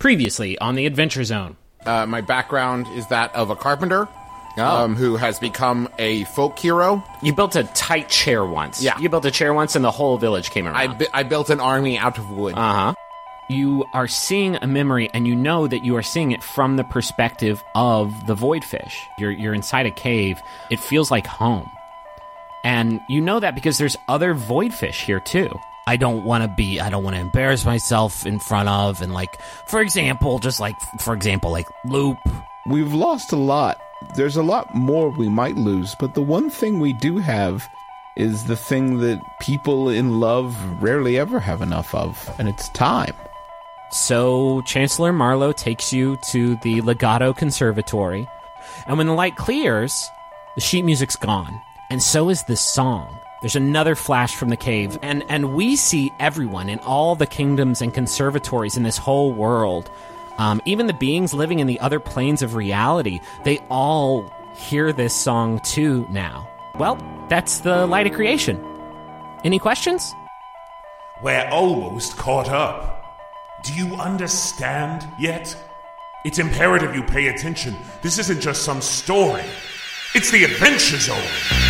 Previously on the Adventure Zone. My background is that of a carpenter Oh. who has become a folk hero. You built a tight chair once. Yeah. You built a chair once and the whole village came around. I built an army out of wood. Uh-huh. You are seeing a memory, and you know that you are seeing it from the perspective of the Voidfish. You're inside a cave. It feels like home. And you know that because there's other Voidfish here, too. I don't want to embarrass myself in front of, and for example, Loop. We've lost a lot. There's a lot more we might lose, but the one thing we do have is the thing that people in love rarely ever have enough of, and it's time. So Chancellor Marlowe takes you to the Legato Conservatory, and when the light clears, the sheet music's gone, and so is the song. There's another flash from the cave, and we see everyone in all the kingdoms and conservatories in this whole world. Even the beings living in the other planes of reality, they all hear this song too now. Well, that's the light of creation. Any questions? We're almost caught up. Do you understand yet? It's imperative you pay attention. This isn't just some story. It's the Adventure Zone.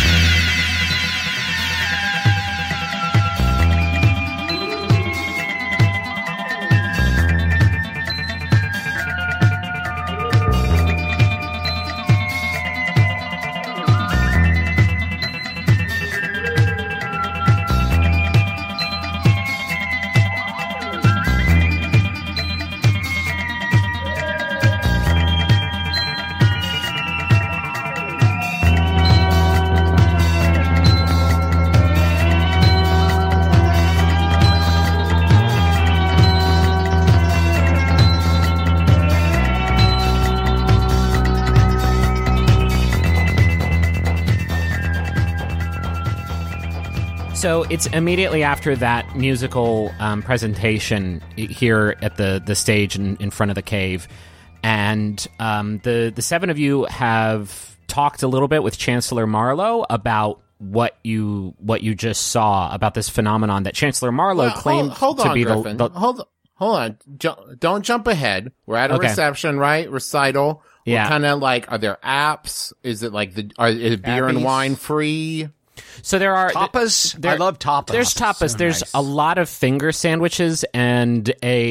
So it's immediately after that musical presentation here at the stage in front of the cave, and the seven of you have talked a little bit with Chancellor Marlowe about what you just saw about this phenomenon that Chancellor Marlowe claimed hold to on, be Griffin. the Hold on. Don't jump ahead. We're at a reception, right? Recital. Yeah. We're kind of are there apps? Is it is beer and Appies? wine free? So there are Tapas? I love tapas. There's tapas. So there's nice. a lot of finger sandwiches and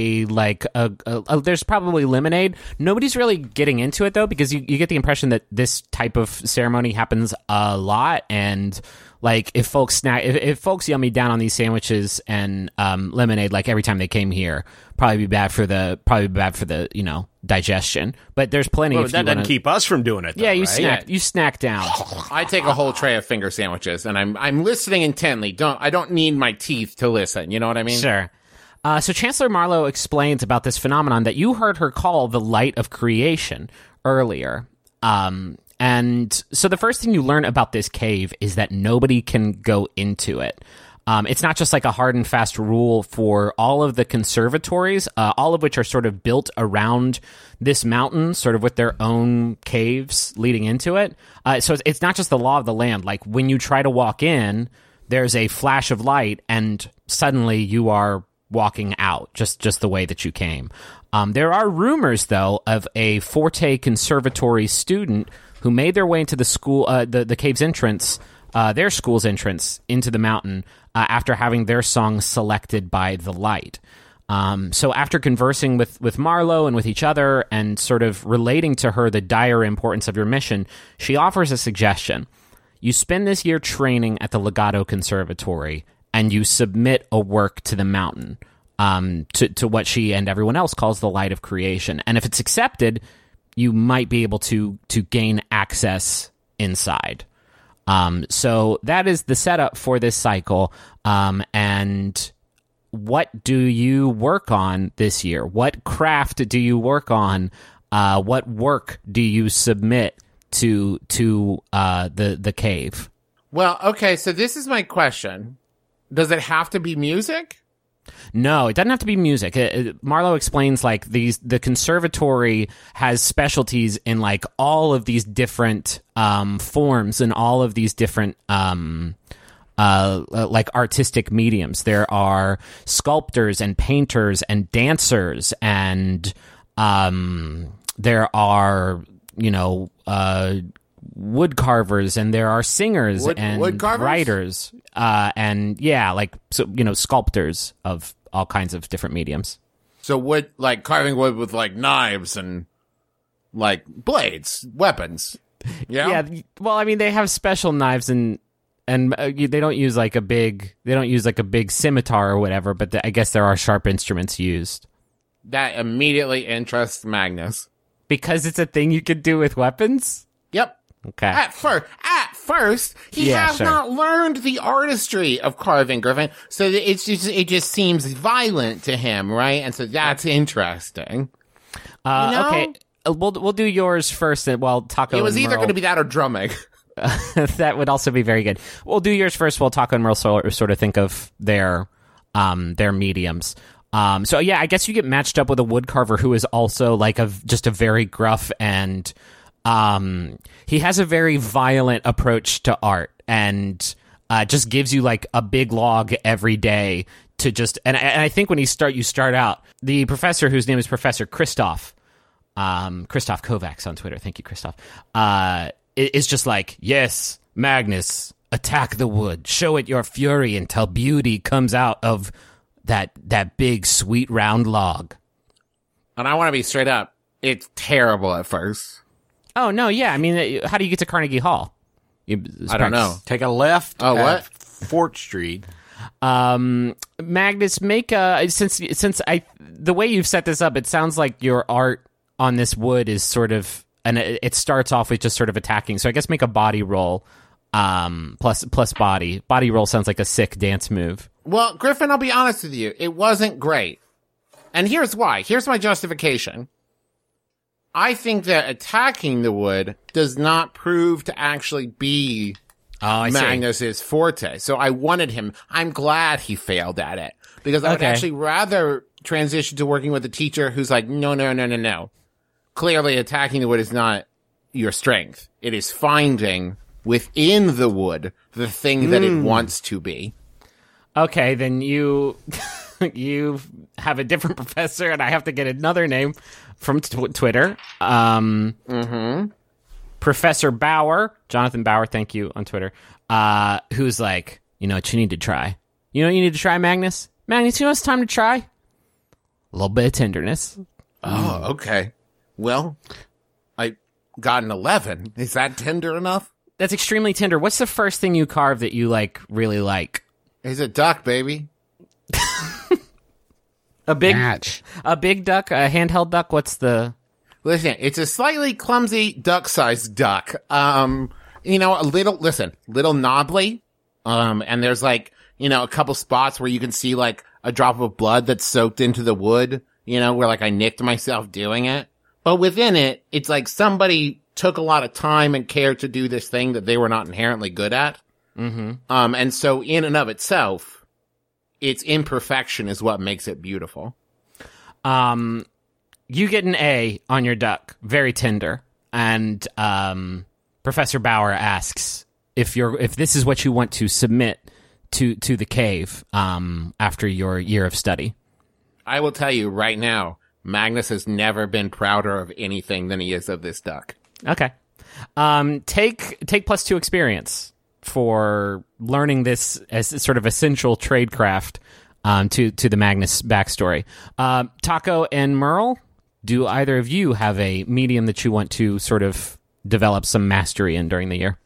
there's probably lemonade. Nobody's really getting into it though, because you get the impression that this type of ceremony happens a lot, and if folks yummy down on these sandwiches and lemonade every time they came here, probably be bad for the digestion. But there's plenty. Well, if that you doesn't wanna, keep us from doing it, though, Yeah, you right? snack down. I take a whole tray of finger sandwiches, and I'm listening intently. I don't need my teeth to listen. You know what I mean? Sure. So Chancellor Marlowe explains about this phenomenon that you heard her call the light of creation earlier. And so the first thing you learn about this cave is that nobody can go into it. It's not just a hard and fast rule for all of the conservatories, all of which are sort of built around this mountain, sort of with their own caves leading into it. So it's not just the law of the land. When you try to walk in, there's a flash of light, and suddenly you are walking out, just the way that you came. There are rumors, though, of a Forte Conservatory student who made their way into the school, the cave's entrance, their school's entrance into the mountain after having their song selected by the light. So after conversing with Marlowe and with each other and sort of relating to her the dire importance of your mission, she offers a suggestion. You spend this year training at the Legato Conservatory, and you submit a work to the mountain, to what she and everyone else calls the light of creation. And if it's accepted, you might be able to gain access inside. So that is the setup for this cycle. And what do you work on this year? What craft do you work on? What work do you submit to the cave? Well, okay, so this is my question. Does it have to be music? No, it doesn't have to be music. Marlowe explains the conservatory has specialties in all of these different forms and all of these different artistic mediums. There are sculptors and painters and dancers and There are, wood carvers, and there are singers and wood carvers? writers, and sculptors of all kinds of different mediums. So wood, like carving wood with like knives and like blades, weapons. Yeah. Yeah. Well, I mean, they have special knives and they don't use like a big scimitar or whatever, but I guess there are sharp instruments used. That immediately interests Magnus. Because it's a thing you could do with weapons? Yep. Okay. At first, he has sure. not learned the artistry of carving, Griffin. So it just seems violent to him, right? And so that's interesting. Okay. We'll do yours first while Taco It was and either Merle- going to be that or drumming. That would also be very good. We'll do yours first while Taco and Merle sort of think of their mediums. So yeah, I guess you get matched up with a woodcarver who is also like just a very gruff and he has a very violent approach to art and just gives you like a big log every day to just and I think when you start out, the professor whose name is Professor Christoph Kovacs on Twitter. Thank you, Christoph. Is just like, yes, Magnus, attack the wood, show it your fury until beauty comes out of that big sweet round log. And I want to be straight up. It's terrible at first. Oh no, yeah. I mean, how do you get to Carnegie Hall? I don't know. Take a left. Oh, at what? Fort Street. Magnus, make the way you've set this up, it sounds like your art on this wood is sort of, and it starts off with just sort of attacking. So I guess make a body roll, plus body. Body roll sounds like a sick dance move. Well, Griffin, I'll be honest with you. It wasn't great. And here's why. Here's my justification. I think that attacking the wood does not prove to actually be Magnus's forte. So I wanted him. I'm glad he failed at it. Because I would actually rather transition to working with a teacher who's like, no. Clearly, attacking the wood is not your strength. It is finding within the wood the thing that it wants to be. Okay, then you have a different professor, and I have to get another name from Twitter. Professor Bauer, Jonathan Bauer, thank you on Twitter. Who's like, you know what you need to try? You know what you need to try, Magnus? Magnus, you know what's time to try? A little bit of tenderness. Oh, okay. Well, I got an 11. Is that tender enough? That's extremely tender. What's the first thing you carve that you really like? It's a duck, baby. A big Match. a big duck, a handheld duck. What's the? Listen, it's a slightly clumsy duck-sized duck. A little knobbly. And there's like, a couple spots where you can see like a drop of blood that's soaked into the wood, where like I nicked myself doing it. But within it, it's like somebody took a lot of time and care to do this thing that they were not inherently good at. Mm-hmm. And so in and of itself, its imperfection is what makes it beautiful. You get an A on your duck, very tender. And Professor Bauer asks if this is what you want to submit to the cave after your year of study. I will tell you right now, Magnus has never been prouder of anything than he is of this duck. Okay. Take +2 experience for learning this as sort of essential tradecraft to the Magnus backstory. Taco and Merle, do either of you have a medium that you want to sort of develop some mastery in during the year?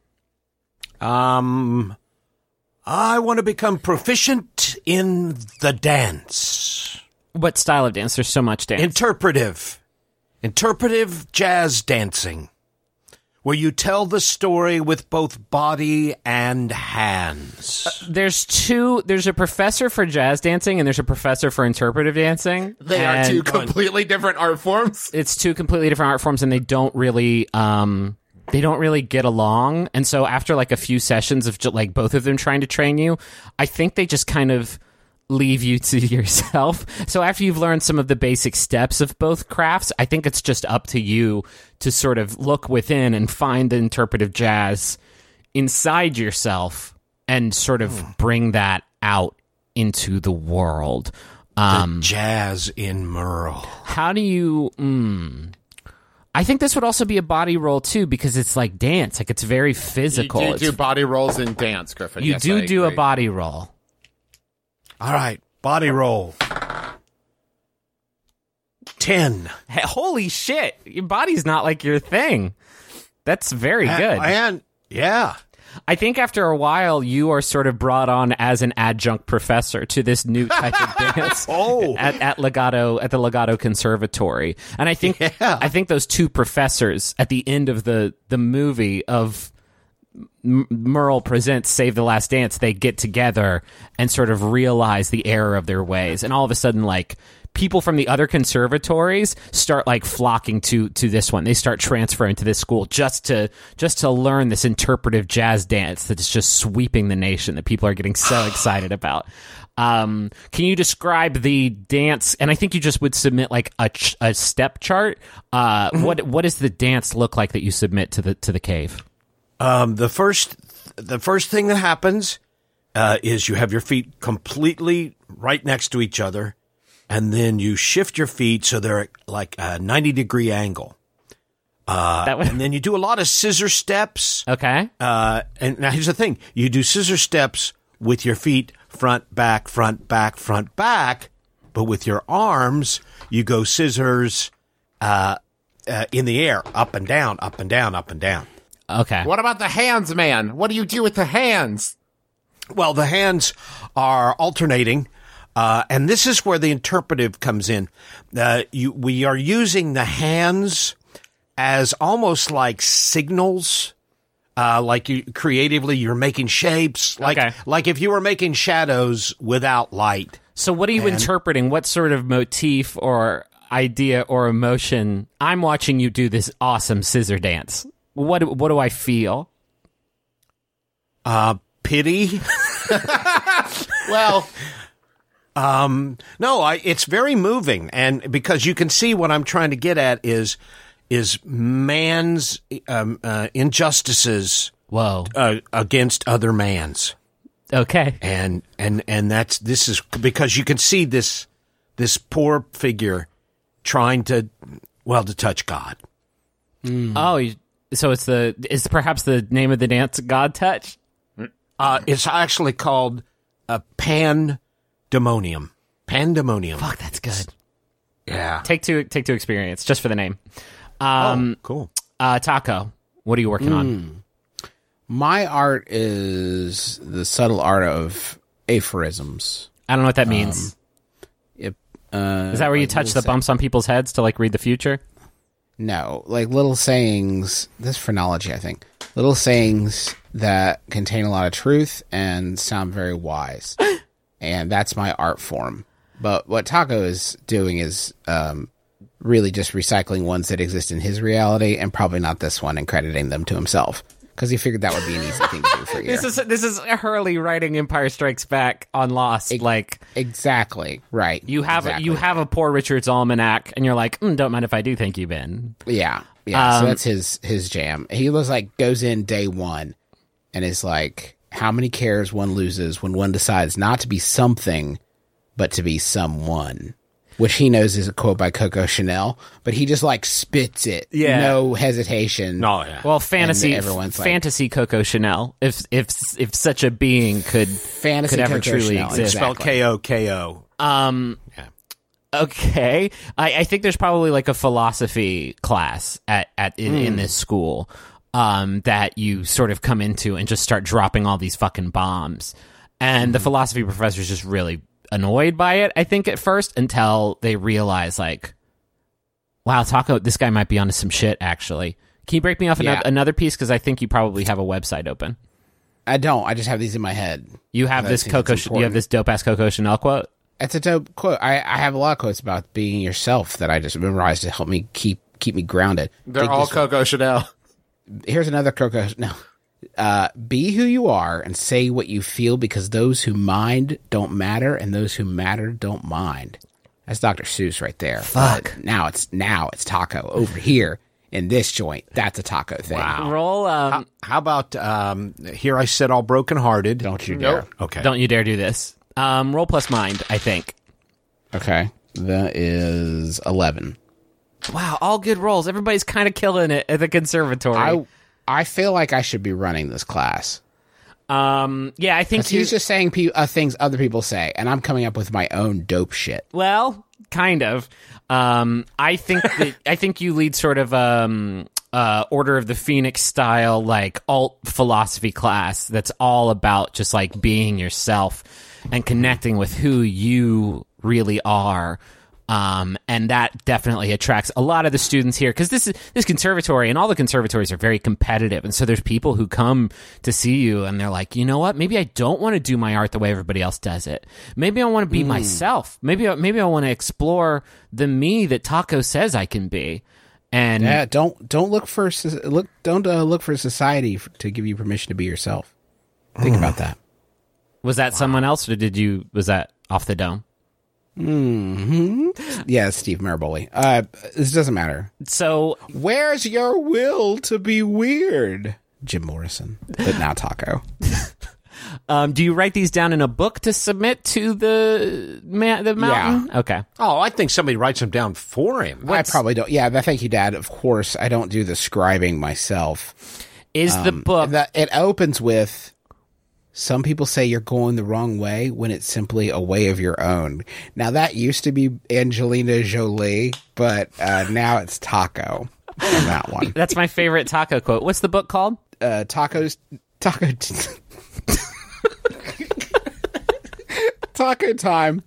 I want to become proficient in the dance. What style of dance? There's so much dance. Interpretive jazz dancing, where you tell the story with both body and hands. There's a professor for jazz dancing and there's a professor for interpretive dancing. They are two completely different art forms. It's two completely different art forms, and they don't really get along. And so after like a few sessions of like both of them trying to train you, I think they just kind of leave you to yourself. So after you've learned some of the basic steps of both crafts, I think it's just up to you to sort of look within and find the interpretive jazz inside yourself and sort of bring that out into the world. Jazz in Merle. How do you... I think this would also be a body roll, too, because it's like dance. Like, it's very physical. You do body rolls in dance, Griffin. You Yes, do I do a agree. body roll. All right, body roll. 10. Hey, holy shit. Your body's not like your thing. That's very good. And yeah. I think after a while, you are sort of brought on as an adjunct professor to this new type of dance at the Legato Conservatory. And I think those two professors at the end of the movie of Merle Presents Save the Last Dance, they get together and sort of realize the error of their ways. And all of a sudden, like, people from the other conservatories start like flocking to this one. They start transferring to this school just to learn this interpretive jazz dance that's just sweeping the nation that people are getting so excited about. Can you describe the dance? And I think you just would submit like a step chart. What does the dance look like that you submit to the cave? The first thing that happens is you have your feet completely right next to each other. And then you shift your feet so they're at like a 90-degree angle. And then you do a lot of scissor steps. Okay. And now here's the thing. You do scissor steps with your feet front, back, front, back, front, back. But with your arms, you go scissors in the air, up and down, up and down, up and down. Okay. What about the hands, man? What do you do with the hands? Well, the hands are alternating. And this is where the interpretive comes in. We are using the hands as almost like signals. Like creatively, you're making shapes. Like if you were making shadows without light. So what are you interpreting? What sort of motif or idea or emotion? I'm watching you do this awesome scissor dance. What do I feel? Pity. Well... No, it's very moving, and because you can see what I'm trying to get at is man's injustices against other man's. Okay, and this is because you can see this poor figure trying to touch God. Oh, so it's perhaps the name of the dance God Touch? It's actually called Pandemonium. Fuck, that's good. Yeah. Take two experience just for the name. Cool. Taco, what are you working on? My art is the subtle art of aphorisms. I don't know what that means. Is that where you touch the bumps on people's heads to like read the future? No, like little sayings. This is phrenology, I think. Little sayings that contain a lot of truth and sound very wise. And that's my art form. But what Taco is doing is really just recycling ones that exist in his reality and probably not this one and crediting them to himself. Because he figured that would be an easy thing to do for you. This is Hurley writing Empire Strikes Back on Lost. Exactly, right. You have a Poor Richard's Almanac, and you're like, don't mind if I do. Thank you, Ben. Yeah. So that's his jam. He was like, goes in day one and is like, how many cares one loses when one decides not to be something, but to be someone. Which he knows is a quote by Coco Chanel, but he just like spits it. Yeah. No hesitation. No, yeah. Well, fantasy Coco Chanel, if such a being could ever truly Chanel, exist. Spelled K-O-K-O. Okay. I think there's probably like a philosophy class in this school that you sort of come into and just start dropping all these fucking bombs. And the philosophy professor's just really annoyed by it, I think, at first, until they realize, like, wow, Taco, this guy might be onto some shit, actually. Can you break me off another piece? Because I think you probably have a website open. I don't. I just have these in my head. You have this dope-ass Coco Chanel quote? It's a dope quote. I have a lot of quotes about being yourself that I just memorized to help me keep me grounded. They're all Coco Chanel. Here's another Coco. No. Be who you are and say what you feel, because those who mind don't matter and those who matter don't mind. That's Dr. Seuss right there. Fuck. But now it's Taco over here in this joint. That's a Taco thing. Wow. Roll. How about here I sit all brokenhearted. Don't you dare. Okay. Don't you dare do this. Roll plus mind, I think. Okay. That is 11. Wow, all good rolls. Everybody's kind of killing it at the conservatory. I feel like I should be running this class. Yeah, I think He's just saying things other people say, and I'm coming up with my own dope shit. Well, kind of. I think you lead sort of Order of the Phoenix style, like alt philosophy class that's all about just like being yourself and connecting with who you really are. And that definitely attracts a lot of the students here because this conservatory and all the conservatories are very competitive. And so there's people who come to see you and they're like, you know what? Maybe I don't want to do my art the way everybody else does it. Maybe I want to be myself. Maybe I want to explore the me that Taco says I can be. And yeah, don't look for society to give you permission to be yourself. Think about that. Was that someone else, or was that off the dome? Yeah, Steve Maraboli. This doesn't matter. So, where's your will to be weird? Jim Morrison, but now Taco. Do you write these down in a book to submit to the mountain? Yeah. Okay. Oh, I think somebody writes them down for him. I probably don't. Yeah, thank you, Dad. Of course, I don't do the scribing myself. Is the book... It opens with... Some people say you're going the wrong way when it's simply a way of your own. Now, that used to be Angelina Jolie, but now it's Taco on that one. That's my favorite Taco quote. What's the book called? Taco Time,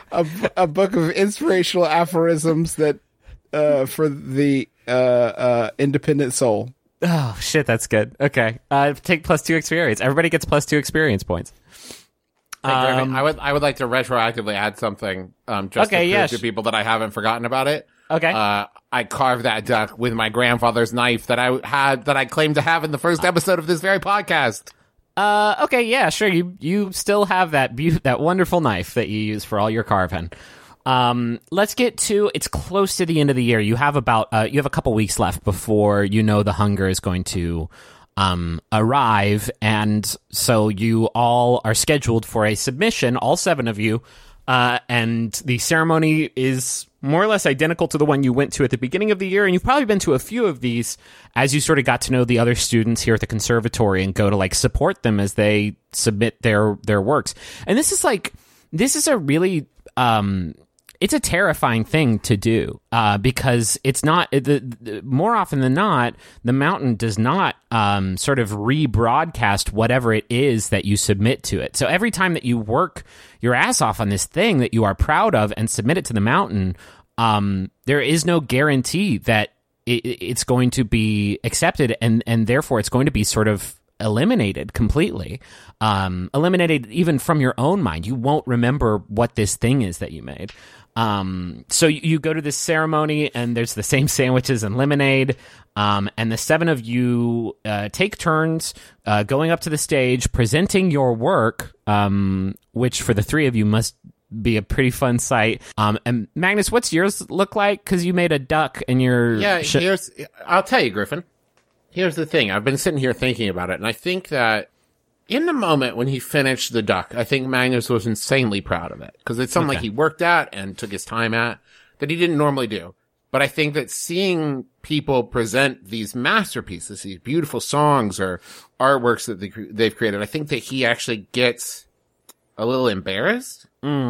a book of inspirational aphorisms that for the independent soul. Oh, shit, that's good. Okay. Take +2 experience. Everybody gets +2 experience points. Hey, Griffin, I would like to retroactively add something just to prove to people that I haven't forgotten about it. Okay. I carved that duck with my grandfather's knife that I claimed to have in the first episode of this very podcast. Okay, yeah, sure. You still have that wonderful knife that you use for all your carving. Let's get to, it's close to the end of the year. You have you have a couple weeks left before the hunger is going to arrive, and so you all are scheduled for a submission, all 7 of you, and the ceremony is more or less identical to the one you went to at the beginning of the year, and you've probably been to a few of these as you sort of got to know the other students here at the conservatory and go to like support them as they submit their works. And this is a really it's a terrifying thing to do because it's not more often than not, the mountain does not sort of rebroadcast whatever it is that you submit to it. So every time that you work your ass off on this thing that you are proud of and submit it to the mountain, there is no guarantee that it's going to be accepted, and therefore it's going to be sort of eliminated completely, eliminated even from your own mind. You won't remember what this thing is that you made. So you go to this ceremony, and there's the same sandwiches and lemonade, and the 7 of you take turns going up to the stage, presenting your work, which for the 3 of you must be a pretty fun sight. And Magnus, what's yours look like? Because you made a duck and you're... Yeah, I'll tell you, Griffin. Here's the thing. I've been sitting here thinking about it, and I think that in the moment when he finished the duck, I think Magnus was insanely proud of it, because it's something like he worked at and took his time at that he didn't normally do. But I think that seeing people present these masterpieces, these beautiful songs or artworks that they've created, I think that he actually gets a little embarrassed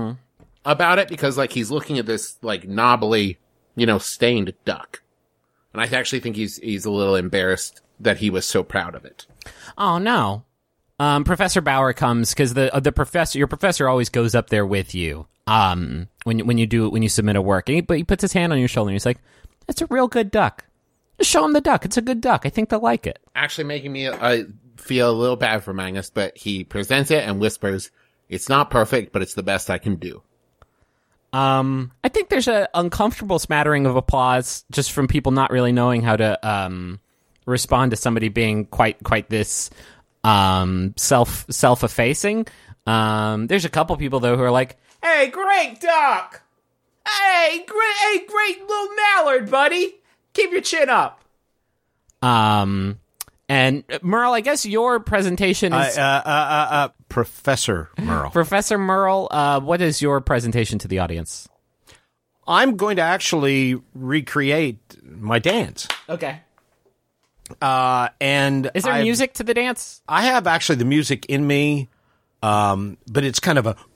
about it, because like he's looking at this like knobbly, stained duck. And I actually think he's a little embarrassed that he was so proud of it. Oh no. Professor Bauer comes because your professor always goes up there with you. When you submit a work, but he puts his hand on your shoulder and he's like, "That's a real good duck. Just show him the duck. It's a good duck. I think they'll like it." Actually making me feel a little bad for Magnus, but he presents it and whispers, "It's not perfect, but it's the best I can do." I think there's an uncomfortable smattering of applause just from people not really knowing how to respond to somebody being quite this self-effacing. There's a couple people though who are like, "Hey, great duck! Hey, great little mallard, buddy! Keep your chin up." And Merle, I guess your presentation is Professor Merle. Professor Merle, what is your presentation to the audience? I'm going to actually recreate my dance. Okay. And Is there music to the dance? I have actually the music in me, but it's kind of a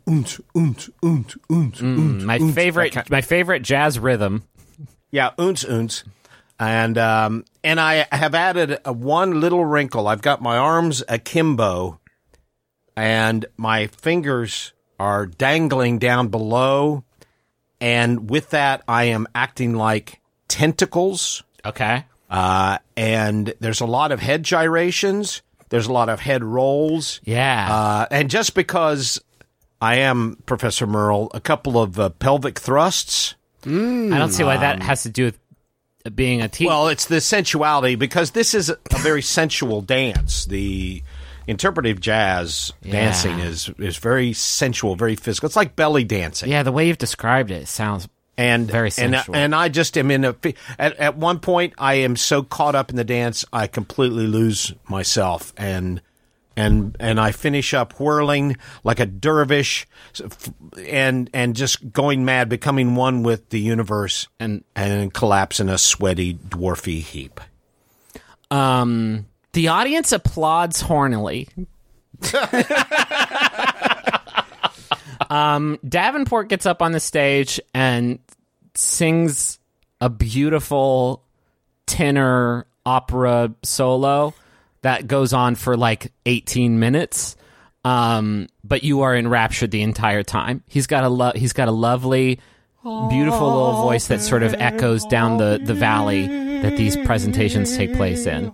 My favorite jazz rhythm. Yeah, oons. And I have added one little wrinkle. I've got my arms akimbo, and my fingers are dangling down below. And with that, I am acting like tentacles. Okay. And there's a lot of head gyrations. There's a lot of head rolls. Yeah. And just because I am Professor Merle, a couple of pelvic thrusts. I don't see why that has to do with being a teacher. Well, it's the sensuality, because this is a very sensual dance. The interpretive jazz dancing is very sensual, very physical. It's like belly dancing. Yeah, the way you've described it sounds very sensual. And I just am at one point I am so caught up in the dance I completely lose myself, and I finish up whirling like a dervish and just going mad, becoming one with the universe, and collapse in a sweaty dwarfy heap. The audience applauds hornily. Davenport gets up on the stage and sings a beautiful tenor opera solo that goes on for like 18 minutes. But you are enraptured the entire time. He's got a lovely, beautiful little voice that sort of echoes down the valley that these presentations take place in.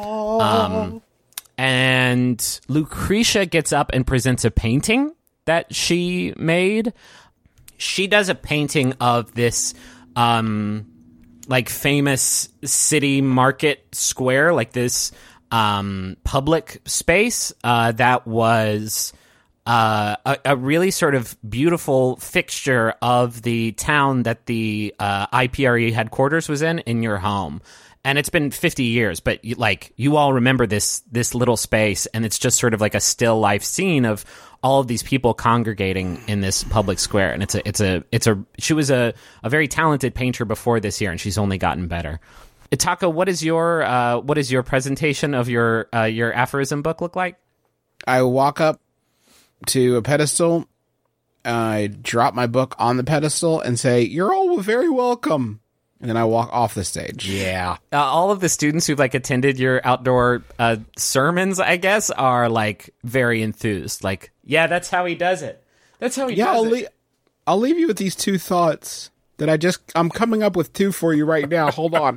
And Lucretia gets up and presents a painting that she made. She does a painting of this, like famous city market square, like this, public space, that was, a really sort of beautiful fixture of the town that the, IPRE headquarters was in your home. And it's been 50 years, but you all remember this little space, and it's just sort of like a still life scene of all of these people congregating in this public square. And she was a very talented painter before this year, and she's only gotten better. Taco, what is your presentation of your aphorism book look like? I walk up to a pedestal, I drop my book on the pedestal and say, "You're all very welcome." And then I walk off the stage. Yeah. All of the students who've attended your outdoor sermons, I guess, are very enthused. Yeah, that's how he does it. That's how he does it. I'll leave you with these two thoughts that I'm coming up with two for you right now. Hold on.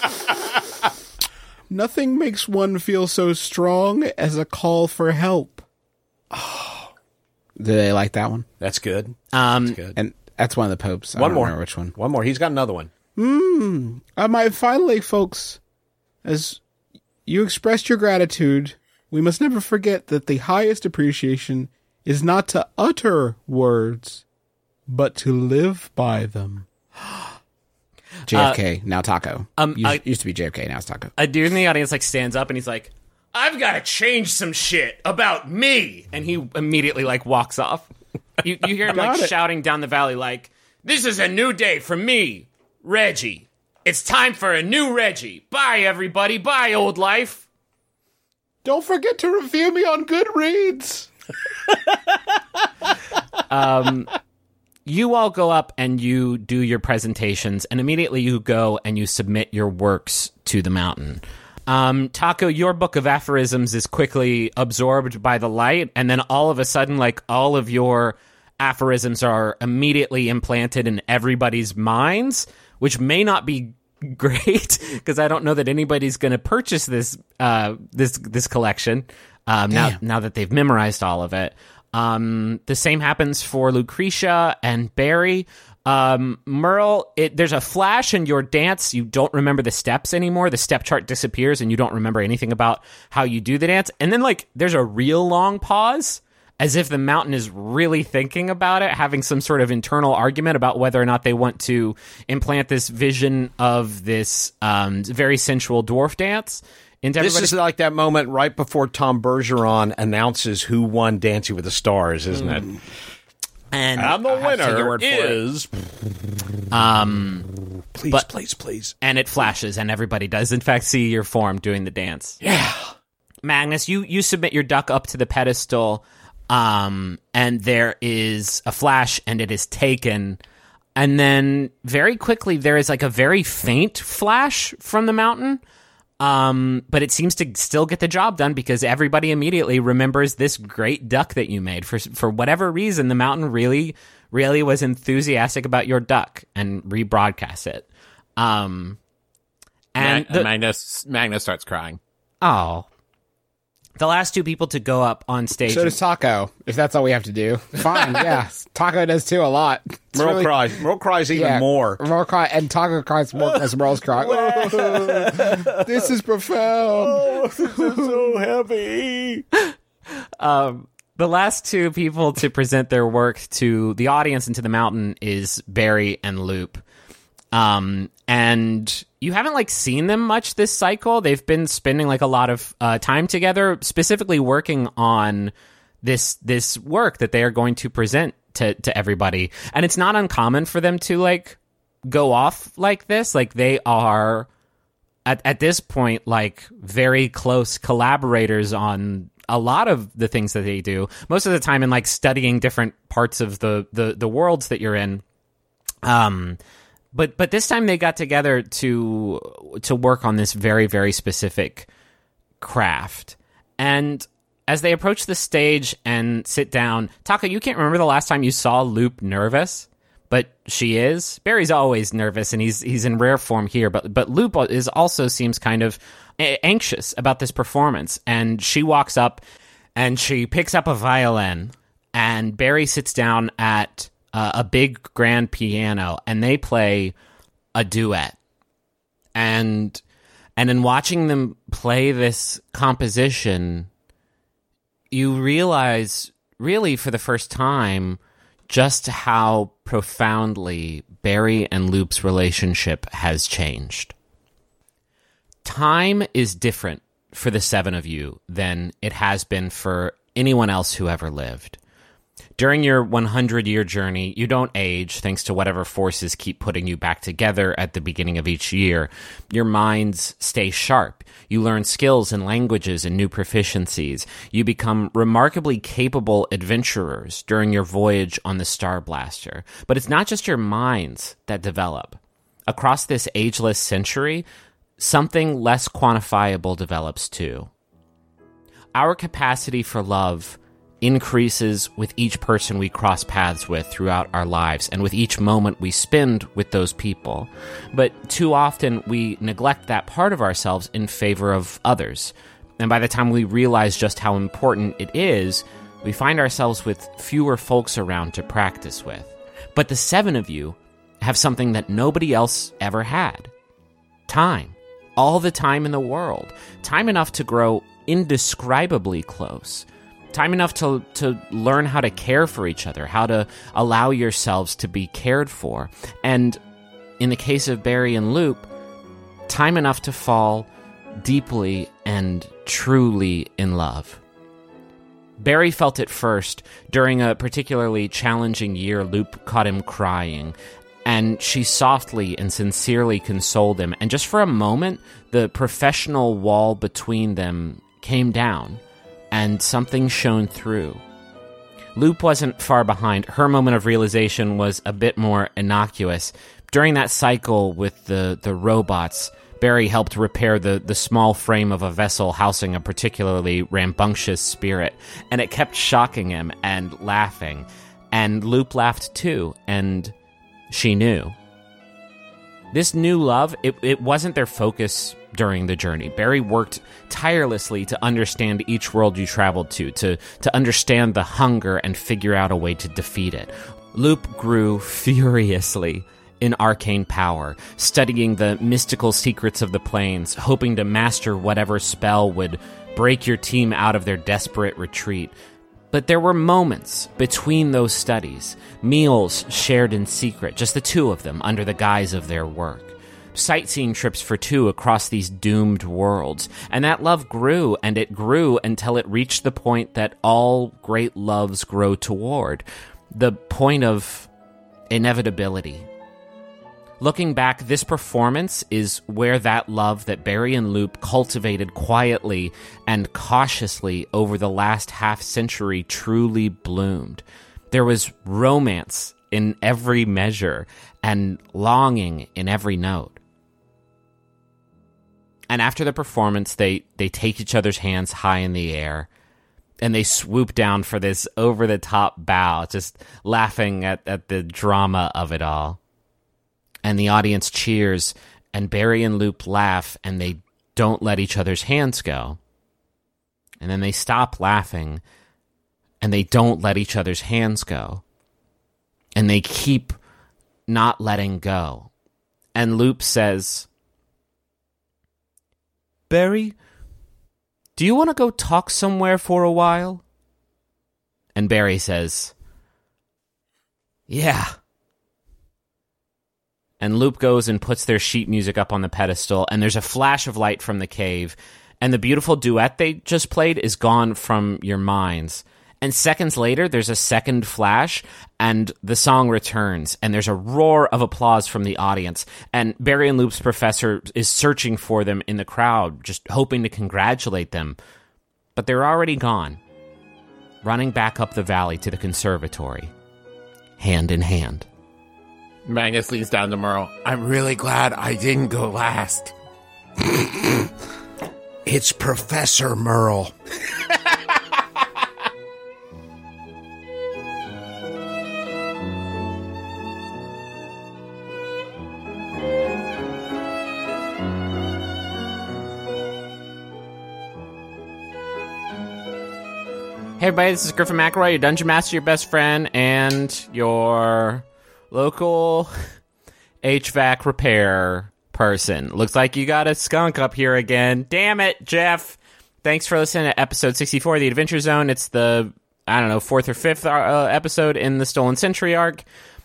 Nothing makes one feel so strong as a call for help. Oh. Do they like that one? That's good. That's good. And that's one of the popes. I One don't more. remember which one. One more. He's got another one. Finally, folks, as you expressed your gratitude, we must never forget that the highest appreciation is not to utter words, but to live by them. JFK, now Taco. Used to be JFK, now it's Taco. A dude in the audience stands up and he's like, "I've got to change some shit about me," and he immediately walks off. You hear him shouting down the valley "This is a new day for me, Reggie. It's time for a new Reggie. Bye, everybody. Bye, old life." Don't forget to review me on Goodreads. You all go up and you do your presentations, and immediately you go and you submit your works to the mountain. Taco, your book of aphorisms is quickly absorbed by the light, and then all of a sudden, all of your aphorisms are immediately implanted in everybody's minds, which may not be great because I don't know that anybody's going to purchase this this collection now that they've memorized all of it. The same happens for Lucretia and Barry. Merle, there's a flash in your dance. You don't remember the steps anymore. The step chart disappears and you don't remember anything about how you do the dance. And then there's a real long pause, as if the mountain is really thinking about it, having some sort of internal argument about whether or not they want to implant this vision of this very sensual dwarf dance into everybody. This is like that moment right before Tom Bergeron announces who won Dancing with the Stars, isn't it? And the take your winner word for it. is... Please. And it flashes, and everybody does, in fact, see your form doing the dance. Yeah. Magnus, you submit your duck up to the pedestal, and there is a flash, and it is taken. And then very quickly, there is like a very faint flash from the mountain, but it seems to still get the job done because everybody immediately remembers this great duck that you made. For whatever reason, the mountain really was enthusiastic about your duck and rebroadcast it. And Magnus starts crying. oh, the last two people to go up on stage. So does Taco, if that's all we have to do. Fine, yeah. Taco does too a lot. It's Merle really- cries. Merle cries even yeah, more. Merle cry, and Taco cries more because Merle's crying. This is profound. This is so heavy. The last two people to present their work to the audience and to the mountain is Barry and Loop. And you haven't like seen them much this cycle. They've been spending like a lot of time together, specifically working on this work that they are going to present to everybody. And it's not uncommon for them to like go off like this. Like they are at this point like very close collaborators on a lot of the things that they do. Most of the time in like studying different parts of the worlds that you're in. But this time they got together to work on this very, very specific craft. And as they approach the stage and sit down, Taka, you can't remember the last time you saw Loop nervous, but she is. Barry's always nervous, and he's in rare form here, but Loop also seems kind of anxious about this performance. And she walks up and she picks up a violin, and Barry sits down at a big grand piano, and they play a duet. And in watching them play this composition, you realize, really for the first time, just how profoundly Barry and Loop's relationship has changed. Time is different for the seven of you than it has been for anyone else who ever lived. During your 100-year journey, you don't age thanks to whatever forces keep putting you back together at the beginning of each year. Your minds stay sharp. You learn skills and languages and new proficiencies. You become remarkably capable adventurers during your voyage on the Star Blaster. But it's not just your minds that develop. Across this ageless century, something less quantifiable develops too. Our capacity for love increases with each person we cross paths with throughout our lives and with each moment we spend with those people. But too often we neglect that part of ourselves in favor of others. And by the time we realize just how important it is, we find ourselves with fewer folks around to practice with. But the seven of you have something that nobody else ever had. Time. All the time in the world. Time enough to grow indescribably close. Time enough to learn how to care for each other, how to allow yourselves to be cared for. And in the case of Barry and Loop, time enough to fall deeply and truly in love. Barry felt it first. During a particularly challenging year, Loop caught him crying, and she softly and sincerely consoled him. And just for a moment, the professional wall between them came down, and something shone through. Loop wasn't far behind. Her moment of realization was a bit more innocuous. During that cycle with the robots, Barry helped repair the small frame of a vessel housing a particularly rambunctious spirit, and it kept shocking him and laughing. And Loop laughed too, and she knew. This new love, it wasn't their focus during the journey. Barry worked tirelessly to understand each world you traveled to understand the hunger and figure out a way to defeat it. Loop grew furiously in arcane power, studying the mystical secrets of the planes, hoping to master whatever spell would break your team out of their desperate retreat. But there were moments between those studies, meals shared in secret, just the two of them under the guise of their work. Sightseeing trips for two across these doomed worlds. And that love grew, and it grew until it reached the point that all great loves grow toward. the point of inevitability. Looking back, this performance is where that love that Barry and Loop cultivated quietly and cautiously over the last half-century truly bloomed. There was romance in every measure and longing in every note. And after the performance, they take each other's hands high in the air, and they swoop down for this over-the-top bow, just laughing at the drama of it all. And the audience cheers, and Barry and Loop laugh, and they don't let each other's hands go. And then they stop laughing, and they don't let each other's hands go. And they keep not letting go. And Loop says, "Barry, do you want to go talk somewhere for a while?" And Barry says, "Yeah." And Loop goes and puts their sheet music up on the pedestal, and there's a flash of light from the cave, and the beautiful duet they just played is gone from your minds. And seconds later, there's a second flash, and the song returns, and there's a roar of applause from the audience, and Barry and Loop's professor is searching for them in the crowd, just hoping to congratulate them. But they're already gone, running back up the valley to the conservatory, hand in hand. Magnus leans down to Merle. "I'm really glad I didn't go last." It's Professor Merle. Hey everybody, this is Griffin McElroy, your Dungeon Master, your best friend, and your local HVAC repair person. Looks like you got a skunk up here again. Damn it, Jeff. Thanks for listening to episode 64 of The Adventure Zone. It's the, fourth or fifth episode in the Stolen Century arc.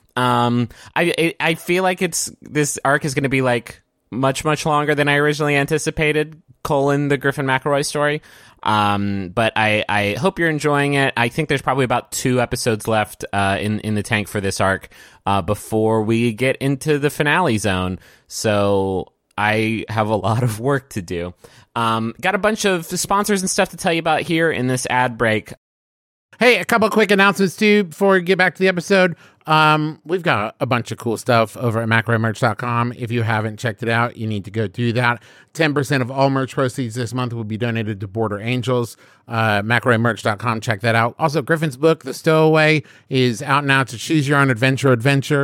I feel like this arc is going to be like much, much longer than I originally anticipated, the Griffin McElroy story. But I hope you're enjoying it. I think there's probably about 2 episodes left in the tank for this arc before we get into the finale zone. So I have a lot of work to do. Got a bunch of sponsors and stuff to tell you about here in this ad break. Hey, a couple quick announcements too before we get back to the episode. We've got a bunch of cool stuff over at McElroyMerch.com. If you haven't checked it out, you need to go do that. 10% of all merch proceeds this month will be donated to Border Angels. McElroyMerch.com, check that out. Also, Griffin's book, The Stowaway, is out now to choose your own adventure.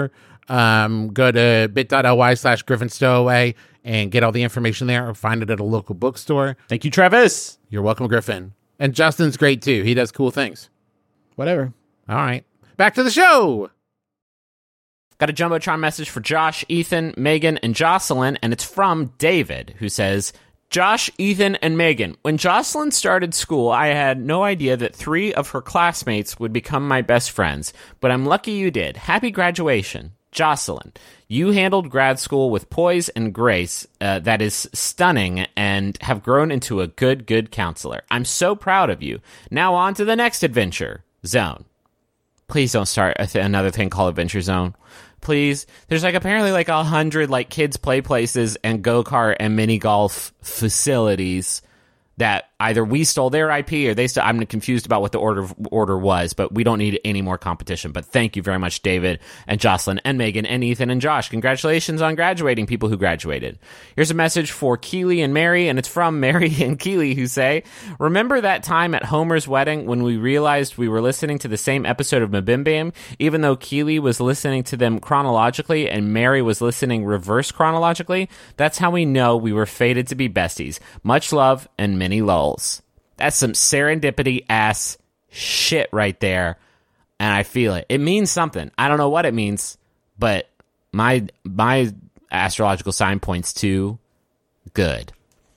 Go to bit.ly/GriffinStowaway and get all the information there, or find it at a local bookstore. Thank you, Travis. You're welcome, Griffin. And Justin's great too. He does cool things. Whatever. All right. Back to the show. Got a Jumbotron message for Josh, Ethan, Megan, and Jocelyn, and it's from David, who says, "Josh, Ethan, and Megan, when Jocelyn started school, I had no idea that 3 of her classmates would become my best friends, but I'm lucky you did. Happy graduation. Jocelyn, you handled grad school with poise and grace that is stunning and have grown into a good counselor. I'm so proud of you. Now on to the next adventure zone." Please don't start another thing called Adventure Zone. Please. There's apparently 100 kids play places and go-kart and mini golf facilities that either we stole their IP or they stole. I'm confused about what the order was, but we don't need any more competition. But thank you very much, David and Jocelyn and Megan and Ethan and Josh. Congratulations on graduating, people who graduated. Here's a message for Keely and Mary, and it's from Mary and Keely, who say, "Remember that time at Homer's wedding when we realized we were listening to the same episode of Mabim even though Keely was listening to them chronologically and Mary was listening reverse chronologically? That's how we know we were fated to be besties. Much love and many lulls." That's some serendipity ass shit right there, and I feel it. It means something. I don't know what it means, but my astrological sign points to good.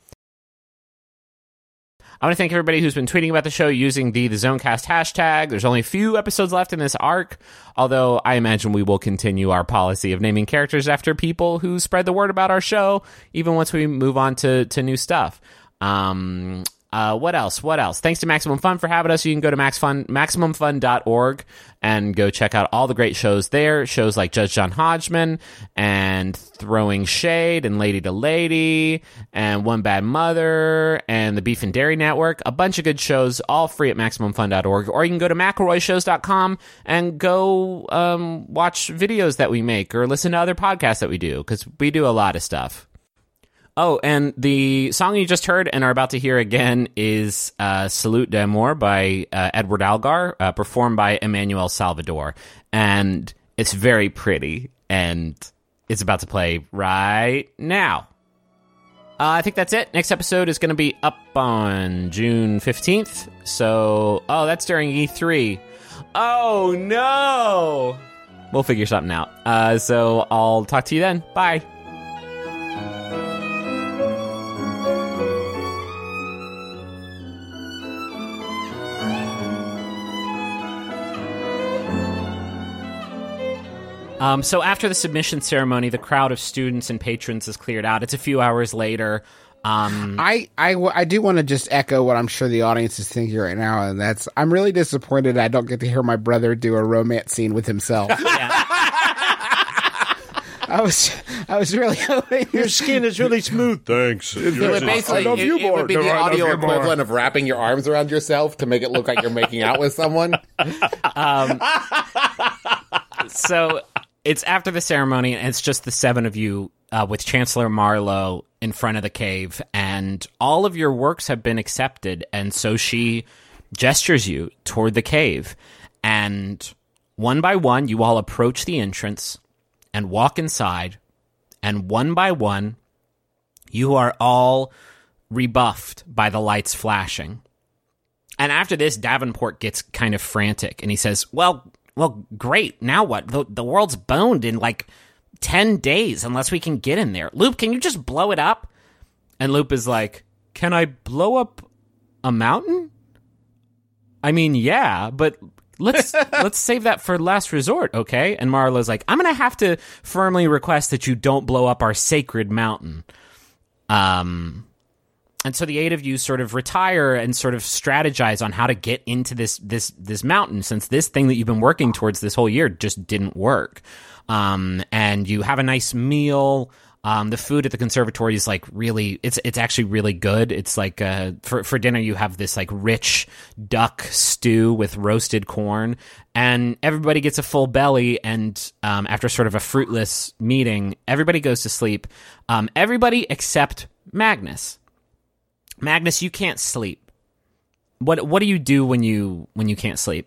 I want to thank everybody who's been tweeting about the show using the Zonecast hashtag. There's only a few episodes left in this arc, although I imagine we will continue our policy of naming characters after people who spread the word about our show, even once we move on to new stuff. What else? Thanks to Maximum Fun for having us. You can go to MaximumFun.org and go check out all the great shows there. Shows like Judge John Hodgman and Throwing Shade and Lady to Lady and One Bad Mother and the Beef and Dairy Network. A bunch of good shows, all free at MaximumFun.org. Or you can go to McElroyShows.com and go watch videos that we make or listen to other podcasts that we do, because we do a lot of stuff. Oh, and the song you just heard and are about to hear again is Salute d'Amour by Edward Algar, performed by Emmanuel Salvador. And it's very pretty, and it's about to play right now. I think that's it. Next episode is going to be up on June 15th. So, that's during E3. Oh, no! We'll figure something out. So I'll talk to you then. Bye. So after the submission ceremony, the crowd of students and patrons is cleared out. It's a few hours later. I do want to just echo what I'm sure the audience is thinking right now, and that's, I'm really disappointed I don't get to hear my brother do a romance scene with himself. Yeah. I was really hoping. Your skin is really smooth. Thanks. It would be the audio equivalent of wrapping your arms around yourself to make it look like you're making out with someone. So it's after the ceremony, and it's just the seven of you with Chancellor Marlowe in front of the cave, and all of your works have been accepted, and so she gestures you toward the cave, and one by one, you all approach the entrance and walk inside, and one by one, you are all rebuffed by the lights flashing. And after this, Davenport gets kind of frantic, and he says, Well, great. Now what? The world's boned in like 10 days unless we can get in there. Loop, can you just blow it up? And Loop is like, can I blow up a mountain? I mean, yeah, but let's save that for last resort, okay? And Marlowe's like, I'm going to have to firmly request that you don't blow up our sacred mountain. And so the eight of you sort of retire and sort of strategize on how to get into this mountain, since this thing that you've been working towards this whole year just didn't work. And you have a nice meal. The food at the conservatory is like really, it's actually really good. It's like, for dinner, you have this like rich duck stew with roasted corn, and everybody gets a full belly. And, after sort of a fruitless meeting, everybody goes to sleep. Everybody except Magnus. Magnus, you can't sleep. What do you do when you can't sleep?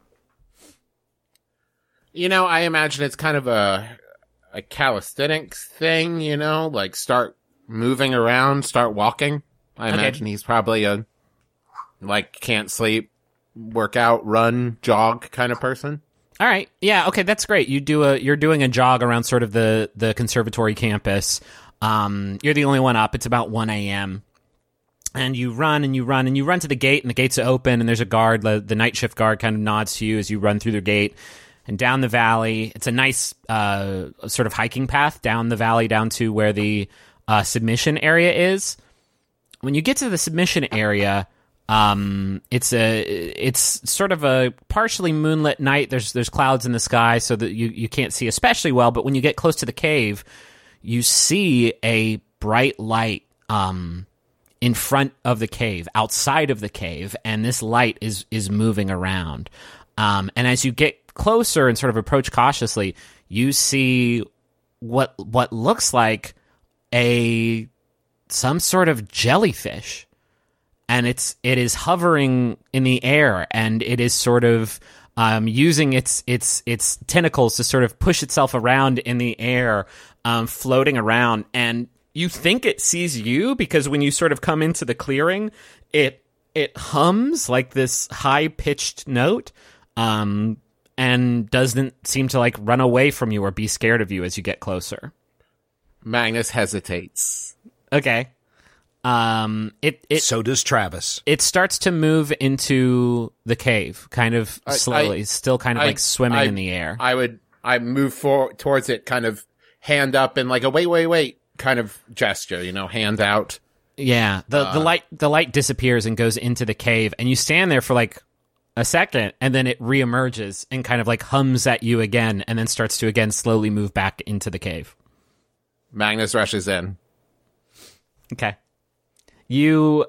I imagine it's kind of a calisthenics thing, like start moving around, start walking. I imagine he's probably a can't sleep, workout, run, jog kind of person. All right. Yeah, okay, that's great. You're doing a jog around sort of the conservatory campus. You're the only one up. It's about 1 a.m. And you run and you run and you run to the gate, and the gates are open, and there's a guard. The night shift guard kind of nods to you as you run through the gate and down the valley. It's a nice sort of hiking path down the valley down to where the submission area is. When you get to the submission area, it's sort of a partially moonlit night. There's clouds in the sky so that you can't see especially well. But when you get close to the cave, you see a bright light in front of the cave, outside of the cave, and this light is moving around. And as you get closer and sort of approach cautiously, you see what looks like some sort of jellyfish, and it is hovering in the air, and it is sort of using its tentacles to sort of push itself around in the air, floating around. And you think it sees you because when you sort of come into the clearing, it hums like this high-pitched note, and doesn't seem to like run away from you or be scared of you as you get closer. Magnus hesitates. Okay. So does Travis. It starts to move into the cave, kind of slowly, still kind of like swimming in the air. I move forward towards it, kind of hand up and like a wait kind of gesture, hand out, Yeah, the light disappears and goes into the cave, and you stand there for like a second, and then it reemerges and kind of like hums at you again, and then starts to again slowly move back into the cave. Magnus rushes in. Okay. You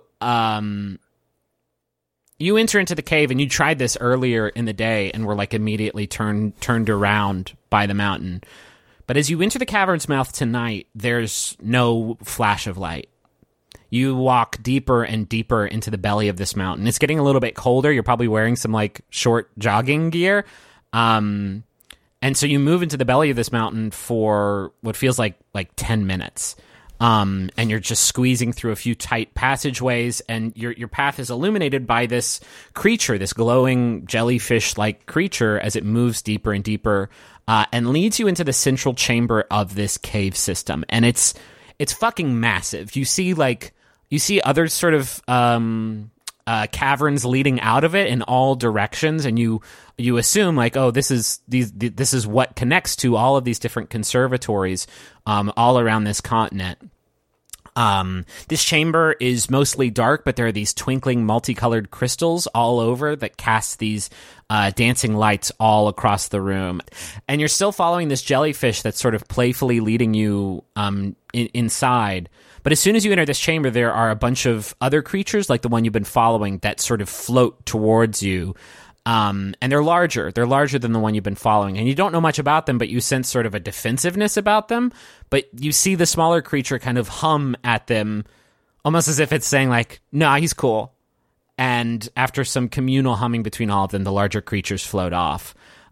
enter into the cave, and you tried this earlier in the day and were like immediately turned around by the mountain. But as you enter the cavern's mouth tonight, there's no flash of light. You walk deeper and deeper into the belly of this mountain. It's getting a little bit colder. You're probably wearing some like short jogging gear. And so you move into the belly of this mountain for what feels like 10 minutes. And you're just squeezing through a few tight passageways, and your path is illuminated by this creature, this glowing jellyfish-like creature, as it moves deeper and deeper, and leads you into the central chamber of this cave system. And it's fucking massive. You see other sort of caverns leading out of it in all directions, and you assume like, oh, this is what connects to all of these different conservatories all around this continent. This chamber is mostly dark, but there are these twinkling multicolored crystals all over that cast these dancing lights all across the room. And you're still following this jellyfish that's sort of playfully leading you inside. But as soon as you enter this chamber, there are a bunch of other creatures like the one you've been following that sort of float towards you. And they're larger. They're larger than the one you've been following. And you don't know much about them, but you sense sort of a defensiveness about them. But you see the smaller creature kind of hum at them, almost as if it's saying like, nah, he's cool. And after some communal humming between all of them, the larger creatures float off.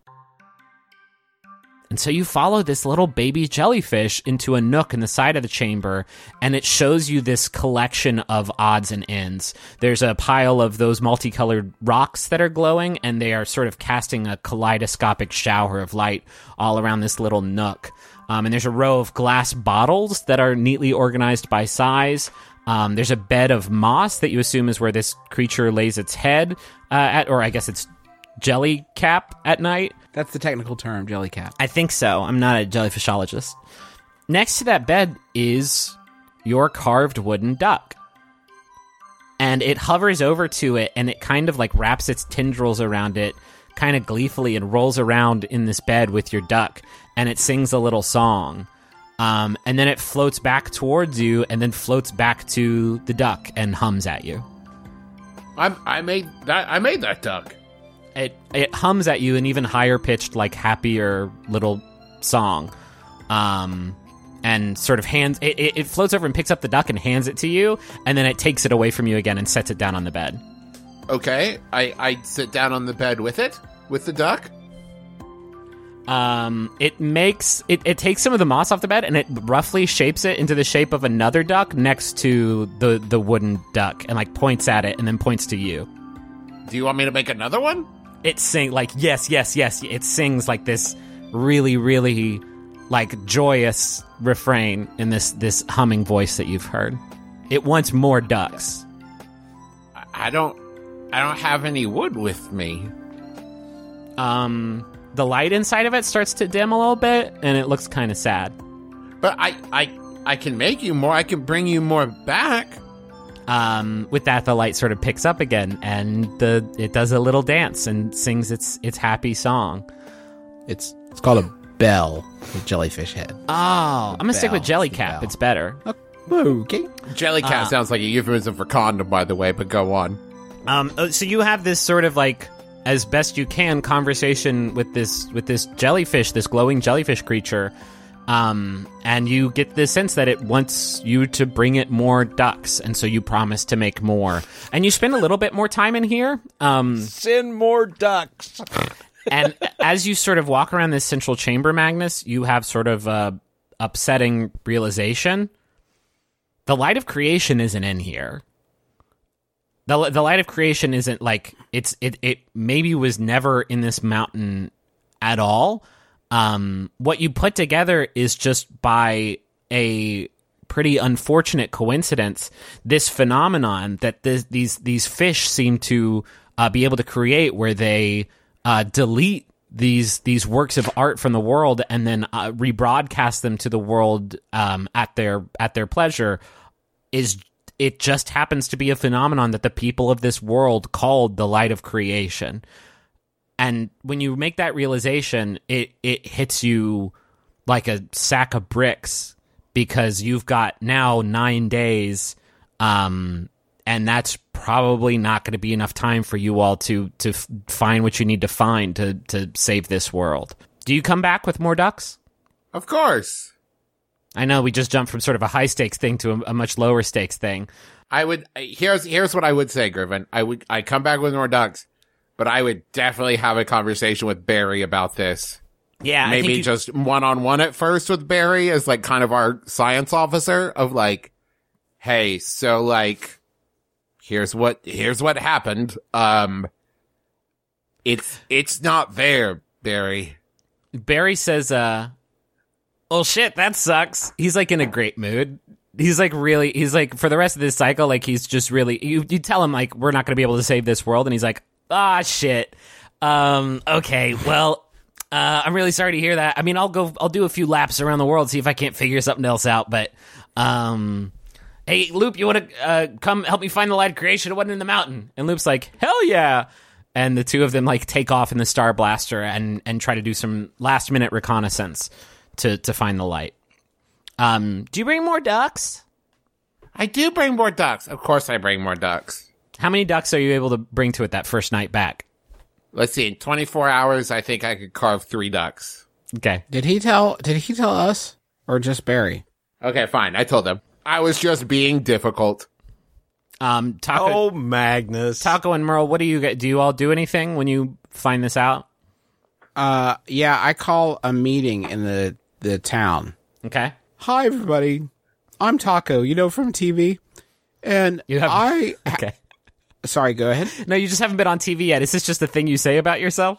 And so you follow this little baby jellyfish into a nook in the side of the chamber, and it shows you this collection of odds and ends. There's a pile of those multicolored rocks that are glowing, and they are sort of casting a kaleidoscopic shower of light all around this little nook. And there's a row of glass bottles that are neatly organized by size. There's a bed of moss that you assume is where this creature lays its head or I guess it's jelly cap at night. That's the technical term, jellycat. I think so. I'm not a jellyfishologist. Next to that bed is your carved wooden duck. And it hovers over to it, and it kind of like wraps its tendrils around it, kind of gleefully, and rolls around in this bed with your duck, and it sings a little song. And then it floats back towards you, and then floats back to the duck and hums at you. I made that duck. It hums at you an even higher pitched, like happier little song, and sort of hands. It floats over and picks up the duck and hands it to you, and then it takes it away from you again and sets it down on the bed. Okay, I sit down on the bed with the duck. It takes some of the moss off the bed, and it roughly shapes it into the shape of another duck next to the wooden duck, and like points at it and then points to you. Do you want me to make another one? It sings like yes. It sings like this really, really like joyous refrain in this humming voice that you've heard. It wants more ducks. I don't have any wood with me. The light inside of it starts to dim a little bit, and it looks kind of sad. But I can make you more. I can bring you more back. With that, the light sort of picks up again, and it does a little dance and sings its happy song. It's called a bell with jellyfish head. Oh, I'm gonna stick with Jellycap. Bell. It's better. Okay. Jellycat sounds like a euphemism for condom, by the way, but go on. So you have this sort of like, as best you can, conversation with this jellyfish, this glowing jellyfish creature. And you get the sense that it wants you to bring it more ducks, and so you promise to make more. And you spend a little bit more time in here. Send more ducks. And as you sort of walk around this central chamber, Magnus, you have sort of a upsetting realization. The light of creation isn't in here. The light of creation isn't like it maybe was never in this mountain at all. What you put together is just by a pretty unfortunate coincidence, this phenomenon that these fish seem to be able to create, where they delete these works of art from the world and then rebroadcast them to the world at their pleasure, is it just happens to be a phenomenon that the people of this world called the light of creation. And when you make that realization, it hits you like a sack of bricks, because you've got now 9 days, and that's probably not going to be enough time for you all to find what you need to find to save this world. Do you come back with more ducks? Of course. I know we just jumped from sort of a high stakes thing to a much lower stakes thing. Here's what I would say, Griffin. I'd come back with more ducks, but I would definitely have a conversation with Barry about this. Yeah, maybe just one-on-one at first with Barry as like kind of our science officer of like, hey, so like, here's what happened. It's not there, Barry. Barry says, oh shit, that sucks. He's like in a great mood. He's like for the rest of this cycle, like he's just really, you tell him like, we're not going to be able to save this world. And he's like, ah, shit. Okay, well, I'm really sorry to hear that. I mean, I'll do a few laps around the world, see if I can't figure something else out. But, hey, Loop, you want to come help me find the light of creation? It wasn't in the mountain. And Loop's like, hell yeah. And the two of them like take off in the Star Blaster and try to do some last minute reconnaissance to find the light. Do you bring more ducks? I do bring more ducks. Of course I bring more ducks. How many ducks are you able to bring to it that first night back? Let's see, in 24 hours, I think I could carve 3 ducks. Okay. Did he tell us or just Barry? Okay, fine. I told him. I was just being difficult. Taco, Magnus. Taco and Merle, what do you all do anything when you find this out? Yeah, I call a meeting in the town. Okay. Hi, everybody. I'm Taco, from TV. And okay. Sorry, go ahead. No, you just haven't been on TV yet. Is this just a thing you say about yourself?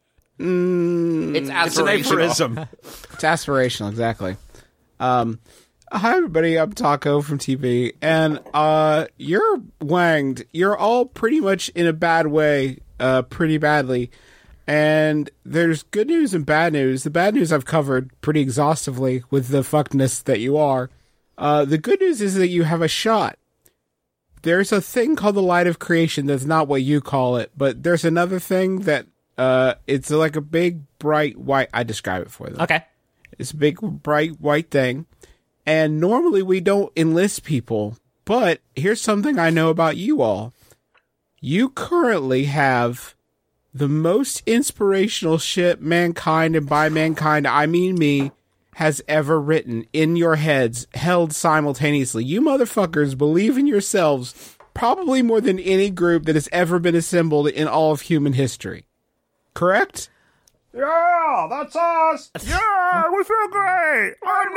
It's aspirational. It's aspirational, exactly. Hi, everybody. I'm Taco from TV. And you're wanged. You're all pretty much in a bad way, pretty badly. And there's good news and bad news. The bad news I've covered pretty exhaustively with the fuckness that you are. The good news is that you have a shot. There's a thing called the light of creation that's not what you call it, but there's another thing that it's like a big, bright white... I describe it for them. Okay. It's a big, bright white thing, and normally we don't enlist people, but here's something I know about you all. You currently have the most inspirational shit mankind, and by mankind I mean me, has ever written in your heads, held simultaneously. You motherfuckers believe in yourselves probably more than any group that has ever been assembled in all of human history. Correct? Yeah, that's us. Yeah, we feel great. I'm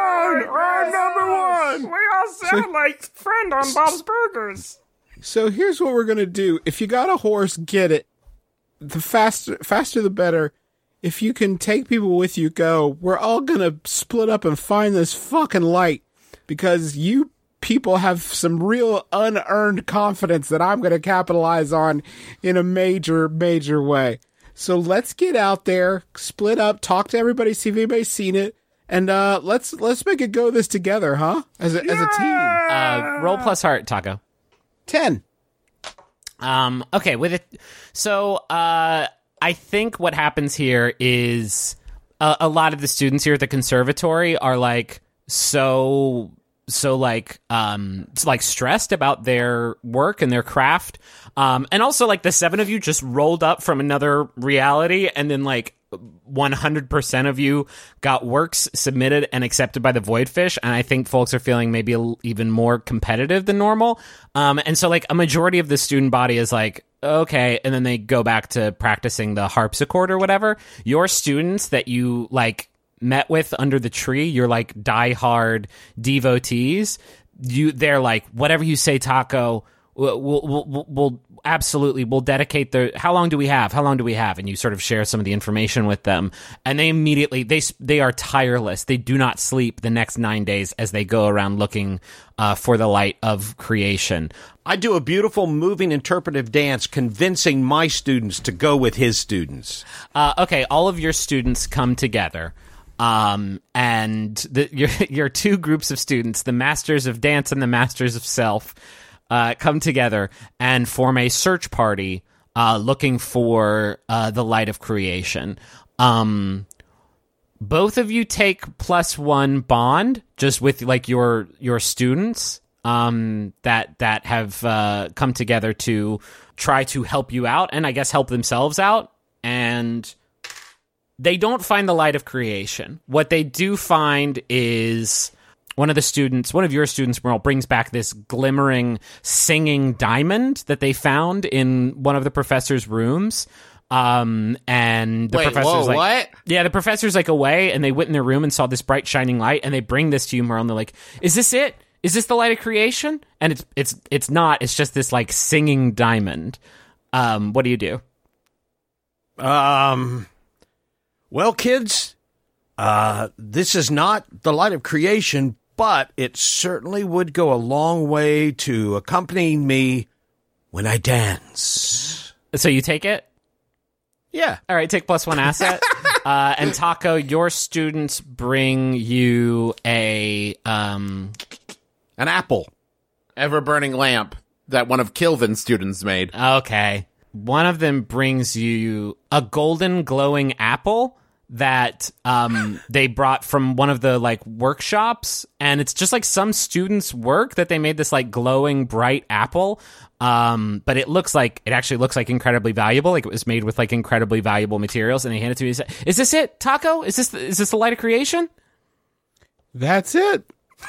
number one. We all sound like friend on Bob's Burgers. So here's what we're gonna do. If you got a horse, get it. The faster the better. If you can take people with you, go. We're all gonna split up and find this fucking light, because you people have some real unearned confidence that I'm gonna capitalize on in a major, major way. So let's get out there, split up, talk to everybody, see if anybody's seen it, and let's make it go this together, huh? As a team. Roll plus heart, Taco. 10. Okay, with it. So, I think what happens here is a lot of the students here at the conservatory are like so stressed about their work and their craft. And also like the 7 of you just rolled up from another reality, and then like 100% of you got works submitted and accepted by the Voidfish, and I think folks are feeling maybe even more competitive than normal. And so like a majority of the student body is like, okay, and then they go back to practicing the harpsichord or whatever. Your students that you like met with under the tree, you're like diehard devotees. They're like, whatever you say, Taco, we'll absolutely, we'll dedicate how long do we have? And you sort of share some of the information with them, and they immediately, they are tireless. They do not sleep the next 9 days as they go around looking for the light of creation. I do a beautiful moving interpretive dance convincing my students to go with his students. Okay, all of your students come together. Your two groups of students, the Masters of Dance and the Masters of Self, come together and form a search party looking for the light of creation. Both of you take +1 bond just with like your students that have come together to try to help you out and I guess help themselves out. And they don't find the light of creation. What they do find is one of your students, Merle, brings back this glimmering, singing diamond that they found in one of the professor's rooms. And the professor's like, what? Yeah, the professor's like away, and they went in their room and saw this bright shining light, and they bring this to you, Merle, and they're like, "Is this it? Is this the light of creation?" And it's not. It's just this like singing diamond. What do you do? Well, kids, this is not the light of creation, but it certainly would go a long way to accompanying me when I dance. So you take it? Yeah. All right, take +1 asset. And Taco, your students bring you An apple. Ever-burning lamp that one of Kilvin's students made. Okay. One of them brings you a golden glowing apple that they brought from one of the like workshops, and it's just like some student's work that they made this like glowing bright apple. But it actually looks like incredibly valuable. Like it was made with like incredibly valuable materials, and they hand it to me and say, "Is this it, Taco? Is this the light of creation?" That's it.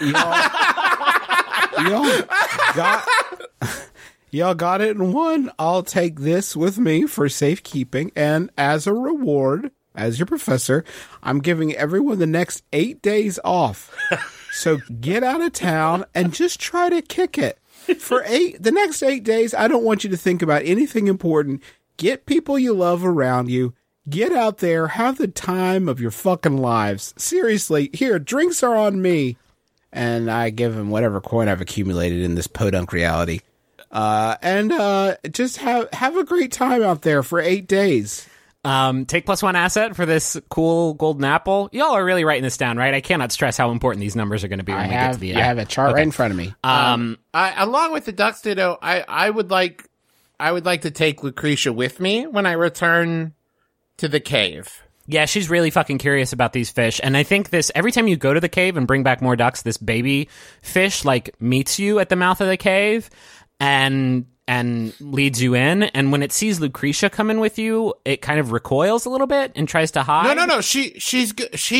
Y'all got it in one. I'll take this with me for safekeeping, and as a reward, as your professor, I'm giving everyone the next 8 days off. So get out of town and just try to kick it. For the next 8 days, I don't want you to think about anything important. Get people you love around you. Get out there. Have the time of your fucking lives. Seriously, here, drinks are on me. And I give him whatever coin I've accumulated in this podunk reality. And just have a great time out there for 8 days. Take +1 asset for this cool golden apple. Y'all are really writing this down, right? I cannot stress how important these numbers are going to be when we get to the end. I have a chart right in front of me. Along with the Ducks Ditto, I would like to take Lucretia with me when I return to the cave. Yeah, she's really fucking curious about these fish. And I think every time you go to the cave and bring back more ducks, this baby fish like meets you at the mouth of the cave and leads you in. And when it sees Lucretia coming with you, it kind of recoils a little bit and tries to hide. No. She's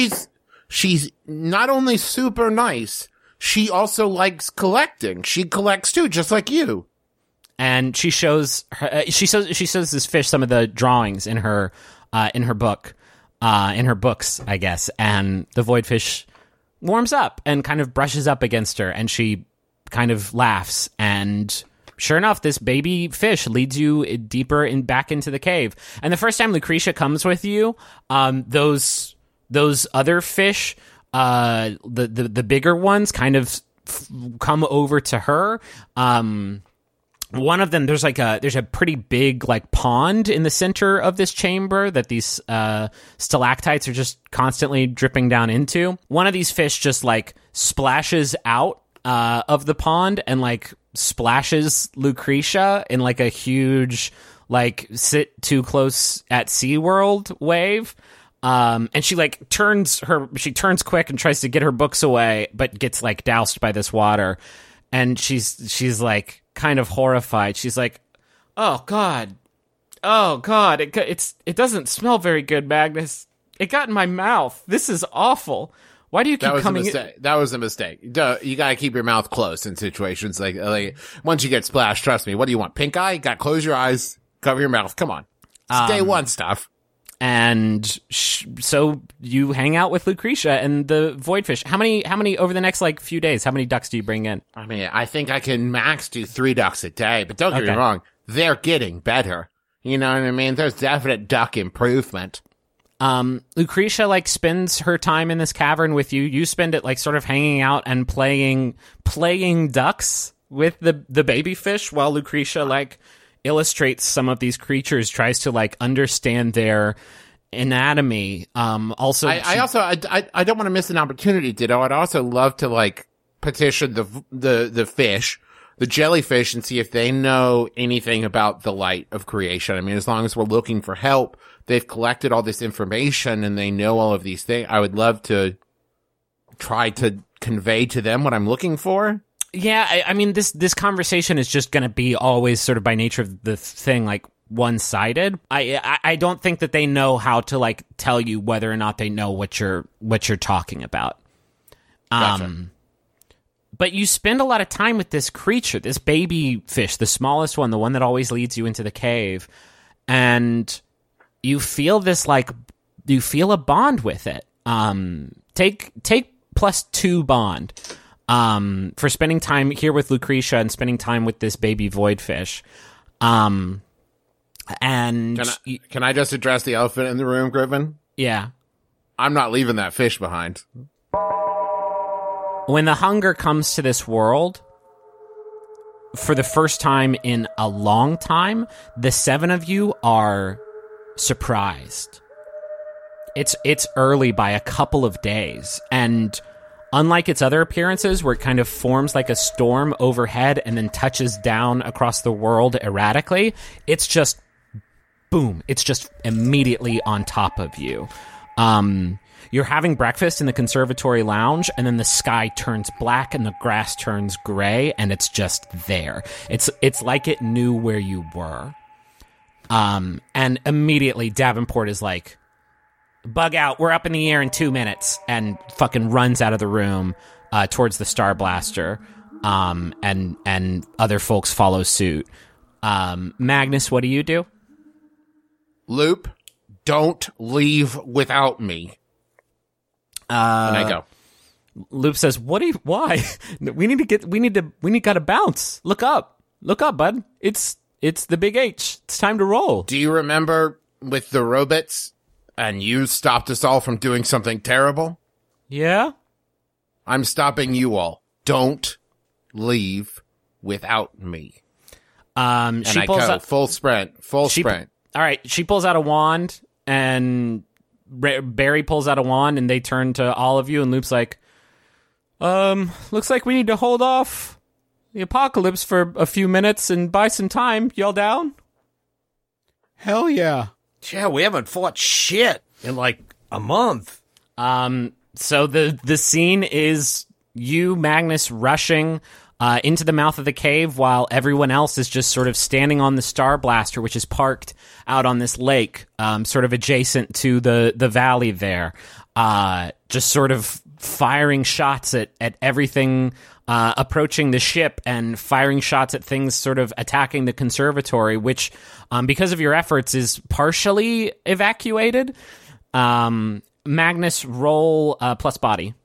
not only super nice, she also likes collecting. She collects too, just like you. And she shows this fish some of the drawings in her book. In her books, I guess, and the void fish warms up and kind of brushes up against her, and she kind of laughs, and sure enough, this baby fish leads you deeper back into the cave. And the first time Lucretia comes with you, those other fish, the bigger ones, kind of come over to her. One of them, there's a pretty big like pond in the center of this chamber that these stalactites are just constantly dripping down into. One of these fish just like splashes out of the pond and like splashes Lucretia in like a huge like sit too close at SeaWorld wave. And she like turns quick and tries to get her books away, but gets like doused by this water. And she's like kind of horrified. She's like, "Oh God, it doesn't smell very good, Magnus. It got in my mouth. This is awful. Why do you keep coming in?" That was a mistake. Duh, you gotta keep your mouth closed in situations like once you get splashed. Trust me. What do you want? Pink eye? You gotta close your eyes, cover your mouth. Come on, it's day one stuff. And so you hang out with Lucretia and the voidfish. How many over the next like few days? How many ducks do you bring in? I mean, I think I can max do 3 ducks a day, but don't get me wrong, they're getting better. You know what I mean? There's definite duck improvement. Lucretia like spends her time in this cavern with you. You spend it like sort of hanging out and playing ducks with the baby fish while Lucretia like illustrates some of these creatures, tries to like understand their anatomy. Also, I don't want to miss an opportunity, Ditto. I'd also love to like petition the fish, the jellyfish, and see if they know anything about the light of creation. I mean, as long as we're looking for help, they've collected all this information and they know all of these things. I would love to try to convey to them what I'm looking for. Yeah, I mean, this conversation is just going to be always sort of by nature of the thing, like, one-sided. I don't think that they know how to, like, tell you whether or not they know what you're talking about. Gotcha. But you spend a lot of time with this creature, this baby fish, the smallest one, the one that always leads you into the cave, and you feel this, like, you feel a bond with it. Take +2 bond. For spending time here with Lucretia and spending time with this baby voidfish. And can I just address the elephant in the room, Griffin? Yeah. I'm not leaving that fish behind. When the hunger comes to this world, for the first time in a long time, the 7 of you are surprised. It's early by a couple of days, and unlike its other appearances, where it kind of forms like a storm overhead and then touches down across the world erratically, it's just boom. It's just immediately on top of you. You're having breakfast in the conservatory lounge, and then the sky turns black and the grass turns gray, and it's just there. It's like it knew where you were. And immediately Davenport is like, bug out, we're up in the air in 2 minutes, and fucking runs out of the room towards the Star Blaster, and other folks follow suit. Magnus, what do you do? Loop, don't leave without me. And I go. Loop says, why? we gotta bounce. Look up, bud. It's the big H. It's time to roll. Do you remember with the robots? And you stopped us all from doing something terrible? Yeah? I'm stopping you all. Don't leave without me. And she I pulls go out full sprint. All right, she pulls out a wand, and Barry pulls out a wand, and they turn to all of you, and Loop's like, looks like we need to hold off the apocalypse for a few minutes and buy some time. Y'all down? Hell yeah. Yeah, we haven't fought shit in like a month. So the scene is you, Magnus, rushing into the mouth of the cave while everyone else is just sort of standing on the Star Blaster, which is parked out on this lake, sort of adjacent to the valley there. Just sort of firing shots at everything approaching the ship and firing shots at things sort of attacking the conservatory, which, because of your efforts, is partially evacuated. Magnus, roll plus body.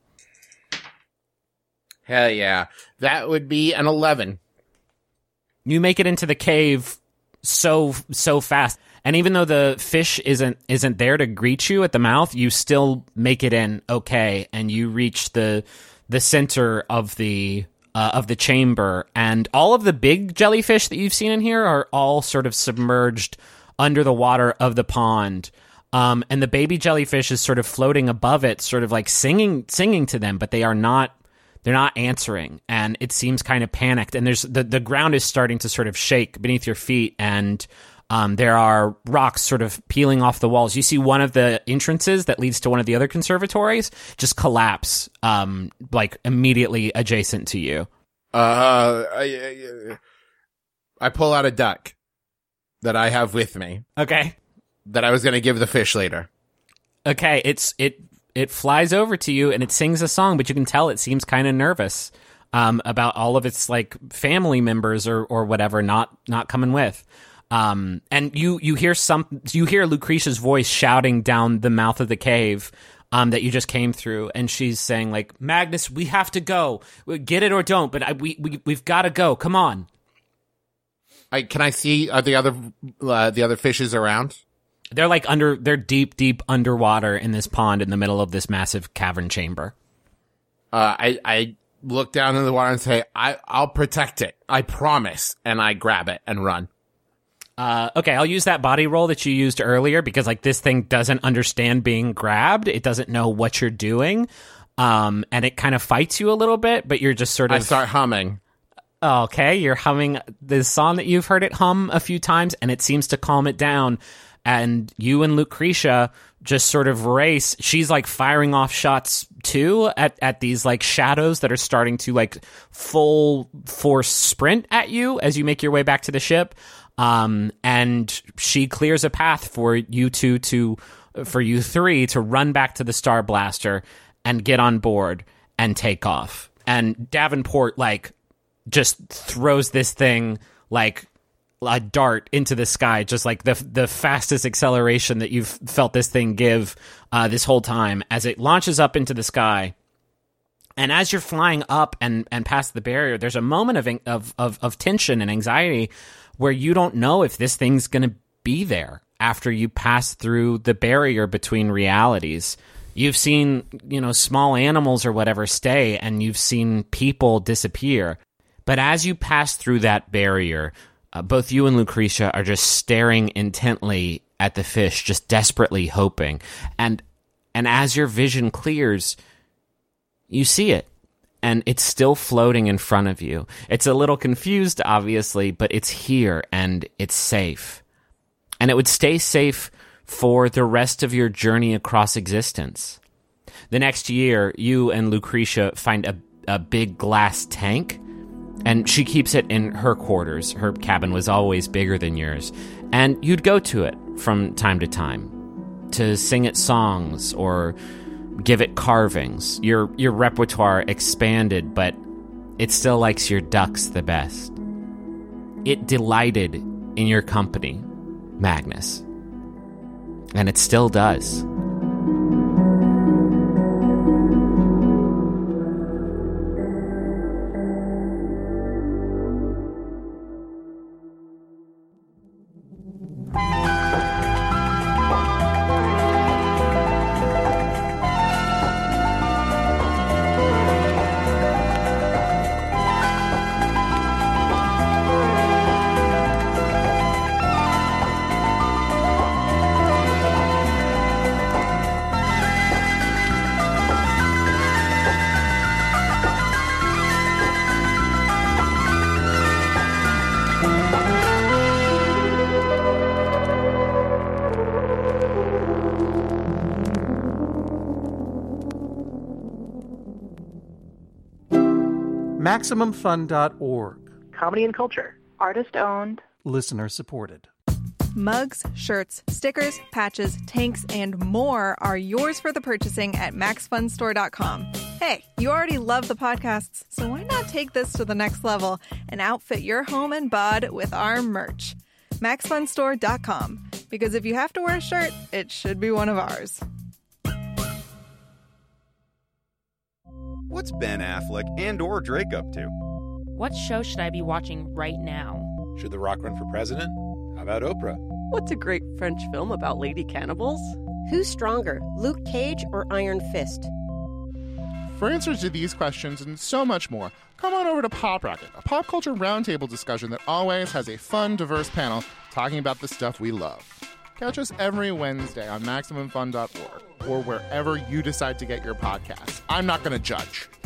Hell yeah. That would be an 11. You make it into the cave so fast. And even though the fish isn't there to greet you at the mouth, you still make it in okay, and you reach the center of the chamber, and all of the big jellyfish that you've seen in here are all sort of submerged under the water of the pond. And the baby jellyfish is sort of floating above it, sort of like singing to them, but they're not answering, and it seems kind of panicked. And there's the ground is starting to sort of shake beneath your feet, and there are rocks sort of peeling off the walls. You see one of the entrances that leads to one of the other conservatories just collapse, like immediately adjacent to you. I pull out a duck that I have with me. Okay. That I was going to give the fish later. Okay, it flies over to you and it sings a song, but you can tell it seems kind of nervous about all of its like family members or whatever not coming with. And you hear Lucretia's voice shouting down the mouth of the cave that you just came through, and she's saying like, Magnus, we have to go. Get it or don't, but we've got to go. Come on. Can I see the other fishes around? They're like they're deep underwater in this pond in the middle of this massive cavern chamber. I look down in the water and say, I'll protect it. I promise. And I grab it and run. Okay, I'll use that body roll that you used earlier because, like, this thing doesn't understand being grabbed. It doesn't know what you're doing. And it kind of fights you a little bit, but you're just sort of... I start humming. Okay, you're humming this song that you've heard it hum a few times, and it seems to calm it down. And you and Lucretia just sort of race. She's like firing off shots too at these like shadows that are starting to like full force sprint at you as you make your way back to the ship. And she clears a path for you three to run back to the Star Blaster and get on board and take off. And Davenport like just throws this thing like a dart into the sky, just like the fastest acceleration that you've felt this thing give this whole time, as it launches up into the sky. And as you're flying up and past the barrier, there's a moment of tension and anxiety where you don't know if this thing's going to be there after you pass through the barrier between realities. You've seen, small animals or whatever stay, and you've seen people disappear. But as you pass through that barrier, both you and Lucretia are just staring intently at the fish, just desperately hoping. And as your vision clears, you see it. And it's still floating in front of you. It's a little confused, obviously, but it's here and it's safe. And it would stay safe for the rest of your journey across existence. The next year, you and Lucretia find a big glass tank, and she keeps it in her quarters. Her cabin was always bigger than yours. And you'd go to it from time to time to sing it songs or give it carvings. Your repertoire expanded, but it still likes your ducks the best. It delighted in your company, Magnus. And it still does. MaximumFun.org. Comedy and culture. Artist owned. Listener supported. Mugs, shirts, stickers, patches, tanks, and more are yours for the purchasing at MaxFunStore.com. Hey, you already love the podcasts, so why not take this to the next level and outfit your home and bod with our merch? MaxFunStore.com. Because if you have to wear a shirt, it should be one of ours. What's Ben Affleck and or Drake up to? What show should I be watching right now? Should The Rock run for president? How about Oprah? What's a great French film about lady cannibals? Who's stronger, Luke Cage or Iron Fist? For answers to these questions and so much more, come on over to Pop Rocket, a pop culture roundtable discussion that always has a fun, diverse panel talking about the stuff we love. Catch us every Wednesday on MaximumFun.org or wherever you decide to get your podcasts. I'm not going to judge.